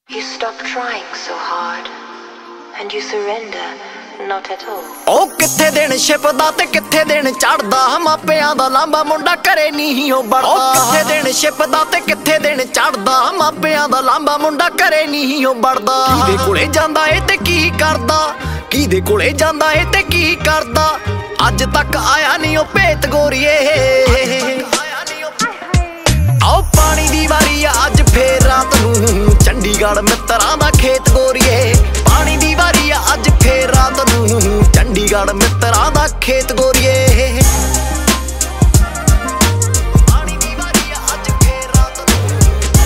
You stop trying so hard and you surrender not at all. ਉਹ ਕਿੱਥੇ ਦਿਨ ਛਿਪਦਾ ਤੇ ਕਿੱਥੇ ਦਿਨ ਚੜਦਾ, ਮਾਪਿਆਂ ਦਾ ਲਾਂਬਾ ਮੁੰਡਾ ਘਰੇ ਨਹੀਂ ਉਹ ਵੜਦਾ। ਉਹ ਕਿੱਥੇ ਦਿਨ ਛਿਪਦਾ ਤੇ ਕਿੱਥੇ ਦਿਨ ਚੜਦਾ, ਮਾਪਿਆਂ ਦਾ ਲਾਂਬਾ ਮੁੰਡਾ ਘਰੇ ਨਹੀਂ ਉਹ ਵੜਦਾ। ਕਿਹਦੇ ਕੋਲੇ ਜਾਂਦਾ ਏ ਤੇ ਕੀ ਕਰਦਾ, ਕਿਹਦੇ ਕੋਲੇ ਜਾਂਦਾ ਏ ਤੇ ਕੀ ਕਰਦਾ, ਅੱਜ ਤੱਕ ਆਇਆ ਨਹੀਂ ਉਹ ਭੇਤ ਗੋਰੀਏ। ਆਓ ਪਾਣੀ ਦੀ ਵਾਰੀ ਆ ਅੱਜ ਫੇਰ ਰਾਤ ਨੂੰ, ਚੰਡੀਗੜ੍ਹ ਮਿੱਤਰਾਂ ਦਾ ਖੇਤ ਗੋਰੀਏ। ਪਾਣੀ ਦੀ ਵਾਰੀ ਆ ਅੱਜ ਫੇਰ ਰਾਤ ਨੂੰ, ਚੰਡੀਗੜ੍ਹ ਮਿੱਤਰਾਂ ਦਾ ਖੇਤ ਗੋਰੀਏ। ਪਾਣੀ ਦੀ ਵਾਰੀ ਆ ਅੱਜ ਫੇਰ ਰਾਤ ਨੂੰ,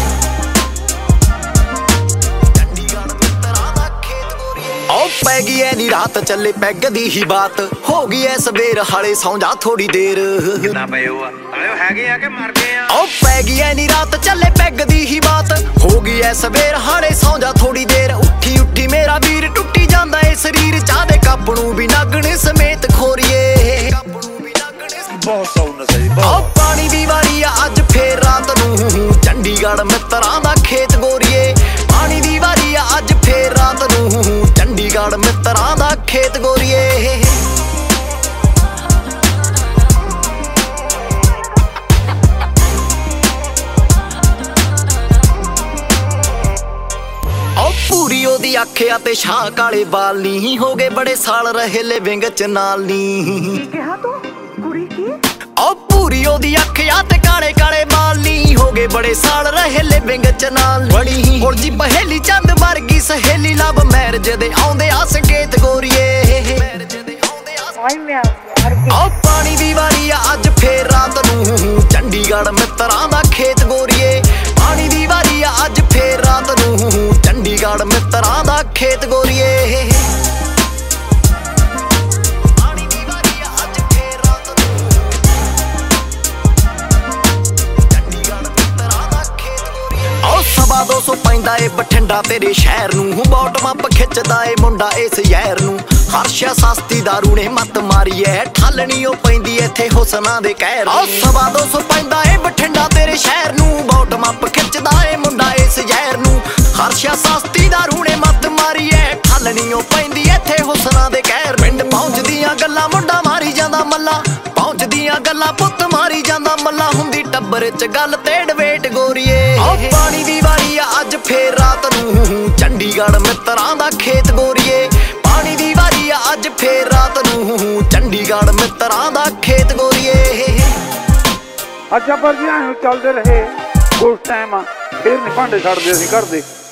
ਚੰਡੀਗੜ੍ਹ ਮਿੱਤਰਾਂ ਦਾ ਖੇਤ ਗੋਰੀਏ। ਆਓ ਪੈ ਗਈ ਐ ਨੀ ਰਾਤ ਚੱਲੇ ਪੈਗ ਦੀ ਹੀ ਬਾਤ, ਹੋ ਗਈ ਐ ਸਵੇਰ ਹਾਲੇ ਸੌਂ ਜਾ ਥੋੜੀ ਦੇਰ। ਕਿੰਨਾ ਪਏ ਹੋ ਨਾਲੇ ਹੈਗੇ ਆ ਕਿ ਮਰ ਗਏ ਆ। ਆਓ ਪੈ ਗਈ ਐ ਨੀ ਰਾਤ ਚੱਲੇ ਪੈਗ ਦੀ ਹੀ ਬਾਤ, ਹੋ ਗਈ ਐ ਸਵੇਰ ਹਾਲੇ ਸੌਂ ਜਾ ਥੋੜੀ ਦੇਰ। ਉੱਠੀ ਉੱਠੀ ਮੇਰਾ ਵੀਰ ਟੁੱਟੀ ਜਾਂਦਾ ਏ ਸਰੀਰ, ਚਾਹ ਦੇ ਕੱਪ ਨੂੰ ਵੀ ਨਾਗਣ ਸਮੇਤ ਖੋਰੀਏ। ਬਹੁਤ ਸੌਣ ਸਹੀ ਆਓ ਪਾਣੀ ਦੀ ਵਾਰੀ ਆ ਅੱਜ ਫੇਰ ਰਾਤ ਨੂੰ, ਚੰਡੀਗੜ੍ਹ ਮਿੱਤਰਾਂ ਦਾ ਖੇਤ ਗੋਰੀਏ। ਪਾਣੀ ਦੀ ਵਾਰੀ ਆ ਅੱਜ ਫੇਰ ਰਾਤ ਨੂੰ, ਚੰਡੀਗੜ੍ਹ ਮਿੱਤਰਾਂ ਦਾ ਖੇਤ ਗੋਰੀਏ। ਪੂਰੀ ਉਹਦੀ ਅੱਖਿਆ ਤੇ ਛਾਂ ਕਾਲੇ ਵਾਲ ਨੀ, ਹੋ ਗਏ ਬੜੇ ਸਾਲ ਰਹੇ ਲਿਵਿੰਗ ਚ ਨਾਲ ਨੀ। ਉਹ ਪੂਰੀ ਉਹਦੀ ਅੱਖਿਆ ਤੇ ਕਾਲੇ ਕਾਲੇ ਵਾਲ ਨੀ, ਹੋ ਗਏ ਬੜੇ ਸਾਲ ਰਹੇ ਲਿਵਿੰਗ ਚ ਨਾਲ। ਬੜੀ ਉਲਝੀ ਪਹੇਲੀ ਚੰਦ ਵਰਗੀ ਸਹੇਲੀ, ਲਵ ਮੈਰਿਜ ਦੇ ਆਉਂਦੇ ਆ ਸੰਕੇਤ ਗੋਰੀਏ। ਆਓ ਪਾਣੀ ਦੀ ਵਾਰੀ ਆ ਅੱਜ ਫੇਰ ਰਾਤ ਨੂੰ, ਚੰਡੀਗੜ੍ਹ ਮਿੱਤਰਾਂ ਦਾ ਖੇਤ ਗੋਰੀਏ। ਪਾਣੀ ਦੀ ਵਾਰੀ ਆ ਅੱਜ ਫੇਰ ਰਾਤ ਨੂੰ, ਚੰਡੀਗੜ੍ਹ ਮਿੱਤਰਾਂ ਦਾ ਖੇਤ ਗੋਰੀਏ। ਪਾਣੀ ਦੀ ਵਾਰੀ ਆ ਅੱਜ ਫੇਰ ਰਾਤ ਨੂੰ, ਚੰਡੀਗੜ੍ਹ ਮਿੱਤਰਾਂ ਦਾ ਖੇਤ ਗੋਰੀਏ। ਆਓ 250 ਪੈਂਦਾ ਏ ਬਠਿੰਡਾ ਤੇਰੇ ਸ਼ਹਿਰ ਨੂੰ, ਬੌਟਮ ਅਪ ਖਿੱਚਦਾ ਏ ਮੁੰਡਾ ਇਸ ਯਾਰ ਨੂੰ। ਹਰਸ਼ਾ ਸਸਤੀ ਦਾਰੂ ਨੇ ਮੱਤ ਮਾਰੀ ਐ, ਠੱਲਣੀ ਉਹ ਪੈਂਦੀ ਇੱਥੇ ਹੁਸਨਾਂ ਦੇ ਕਹਿਰ। ਆਓ 250 ਪੈਂਦਾ ਏ ਬਠਿੰਡਾ ਤੇਰੇ ਸ਼ਹਿਰ ਨੂੰ, ਬੌਟਮ ਅਪ ਖਿੱਚਦਾ ਏ ਮੁੰਡਾ ਇਸ ਯਾਰ ਨੂੰ। ਹਰਸ਼ਾ ਸਸਤੀ ਦਾਰੂ ਨੇ ਮੱਤ ਮਾਰੀ ਐ, ਠੱਲਣੀ ਉਹ ਪੈਂਦੀ ਇੱਥੇ ਹੁਸਨਾਂ ਦੇ ਕਹਿਰ। ਪਿੰਡ ਪਹੁੰਚਦੀਆਂ ਗੱਲਾਂ ਮੁੰਡਾ ਮਾਰੀ ਜਾਂਦਾ ਮੱਲਾ, ਪਹੁੰਚਦੀਆਂ ਗੱਲਾਂ ਪੁੱਤ ਮਾਰੀ ਜਾਂਦਾ ਮੱਲਾ। ਹੁੰਦੀ ਟੱਬਰ ਚ ਗੱਲ ਤੇ ਡਵੇਟ ਗੋਰੀਏ। ਆਓ ਪਾਣੀ ਦੀ ਵਾਰੀ ਆ ਅੱਜ ਫੇਰ ਰਾਤ ਨੂੰ, ਚੰਡੀਗੜ੍ਹ ਮਿੱਤਰਾਂ ਦਾ ਖੇਤ ਗੋਰੀਏ। ਪਾਣੀ ਦੀ ਵਾਰੀ ਆ ਅੱਜ ਫੇਰ ਰਾਤ ਨੂੰ, ਚੰਡੀਗੜ੍ਹ ਮਿੱਤਰਾਂ ਦਾ ਖੇਤ ਗੋਰੀਏ। ਅੱਛਾ ਪਰ ਜੀ ਐਂ ਚੱਲਦੇ ਰਹੇ ਉਸ ਟਾਈਮ, ਫਿਰ ਨੀ ਭਾਂਡੇ ਛੱਡਦੇ ਅਸੀਂ ਘਰ ਦੇ।